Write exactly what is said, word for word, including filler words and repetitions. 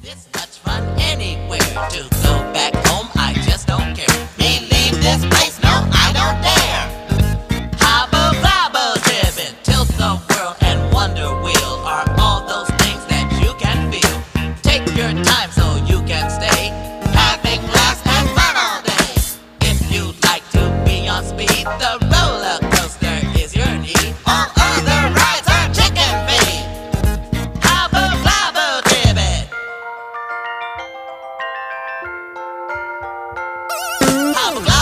this much fun anywhere. To go back home, I just don't care. Me leave this place, no, I don't dare. Hobble, bobble, ribbon, tilt the world and wonder wheel are all those things that you can feel. Take your time so you can stay, having laughs and fun all day. If you'd like to be on speed, the roller coaster is your need. All other rides are chicken feed. Hobble, bobble, ribbon. Hobble,